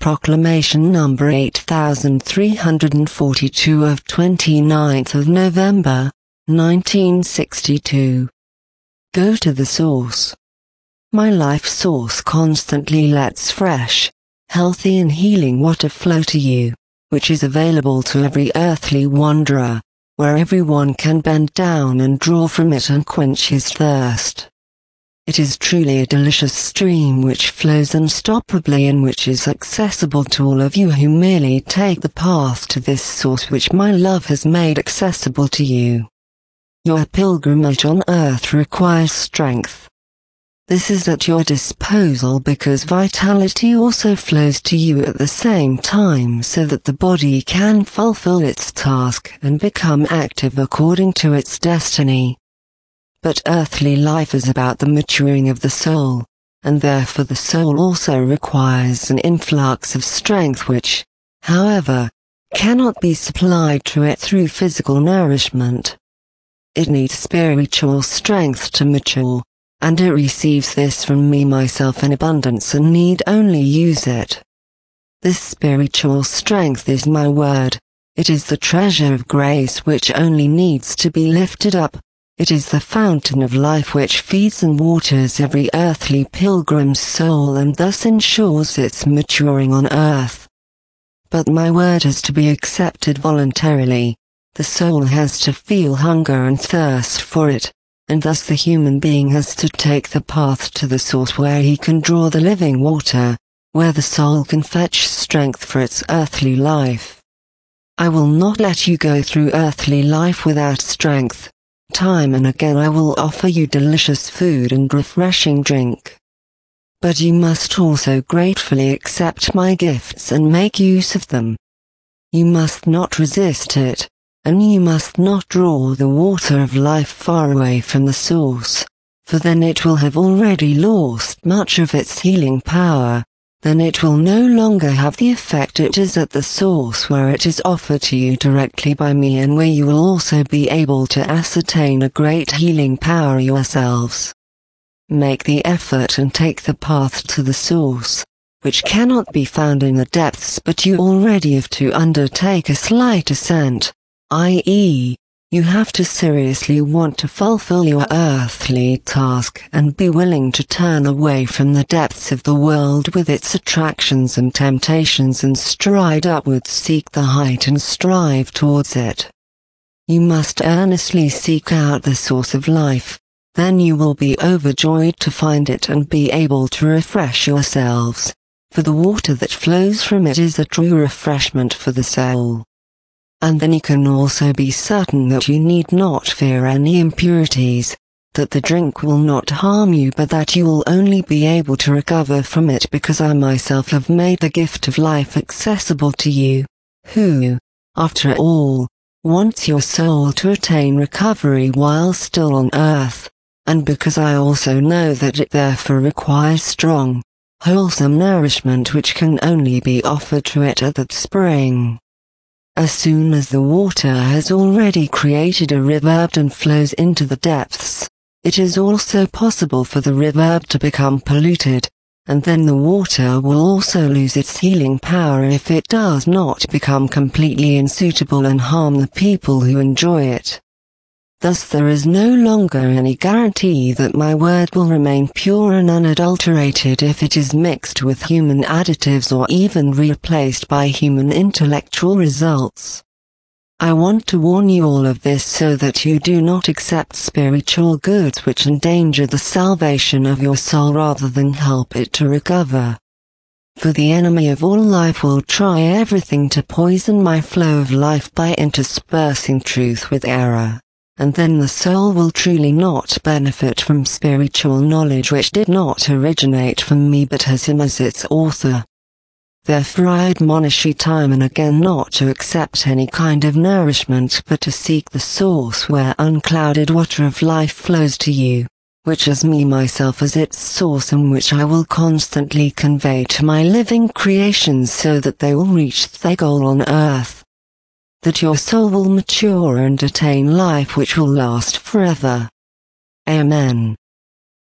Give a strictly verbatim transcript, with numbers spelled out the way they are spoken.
Proclamation number eight thousand three hundred forty-two of twenty-ninth of November, nineteen sixty-two. Go to the source. My life source constantly lets fresh, healthy and healing water flow to you, which is available to every earthly wanderer, where everyone can bend down and draw from it and quench his thirst. It is truly a delicious stream which flows unstoppably and which is accessible to all of you who merely take the path to this source which my love has made accessible to you. Your pilgrimage on earth requires strength. This is at your disposal because vitality also flows to you at the same time so that the body can fulfill its task and become active according to its destiny. But earthly life is about the maturing of the soul, and therefore the soul also requires an influx of strength which, however, cannot be supplied to it through physical nourishment. It needs spiritual strength to mature, and it receives this from me myself in abundance and need only use it. This spiritual strength is my word, it is the treasure of grace which only needs to be lifted up. It is the fountain of life which feeds and waters every earthly pilgrim's soul and thus ensures its maturing on earth. But my word is to be accepted voluntarily. The soul has to feel hunger and thirst for it, and thus the human being has to take the path to the source where he can draw the living water, where the soul can fetch strength for its earthly life. I will not let you go through earthly life without strength. Time and again I will offer you delicious food and refreshing drink. But you must also gratefully accept my gifts and make use of them. You must not resist it, and you must not draw the water of life far away from the source, for then it will have already lost much of its healing power. Then it will no longer have the effect it is at the source where it is offered to you directly by me and where you will also be able to ascertain a great healing power yourselves. Make the effort and take the path to the source, which cannot be found in the depths but you already have to undertake a slight ascent, that is, you have to seriously want to fulfill your earthly task and be willing to turn away from the depths of the world with its attractions and temptations and stride upwards, seek the height and strive towards it. You must earnestly seek out the source of life, then you will be overjoyed to find it and be able to refresh yourselves, for the water that flows from it is a true refreshment for the soul. And then you can also be certain that you need not fear any impurities, that the drink will not harm you but that you will only be able to recover from it because I myself have made the gift of life accessible to you, who, after all, wants your soul to attain recovery while still on earth, and because I also know that it therefore requires strong, wholesome nourishment which can only be offered to it at that spring. As soon as the water has already created a river and flows into the depths, it is also possible for the river to become polluted, and then the water will also lose its healing power if it does not become completely unsuitable and harm the people who enjoy it. Thus there is no longer any guarantee that my word will remain pure and unadulterated if it is mixed with human additives or even replaced by human intellectual results. I want to warn you all of this so that you do not accept spiritual goods which endanger the salvation of your soul rather than help it to recover. For the enemy of all life will try everything to poison my flow of life by interspersing truth with error. And then the soul will truly not benefit from spiritual knowledge which did not originate from me but has him as its author. Therefore I admonish you time and again not to accept any kind of nourishment but to seek the source where unclouded water of life flows to you, which has me myself as its source and which I will constantly convey to my living creations so that they will reach their goal on earth. That your soul will mature and attain life which will last forever. Amen.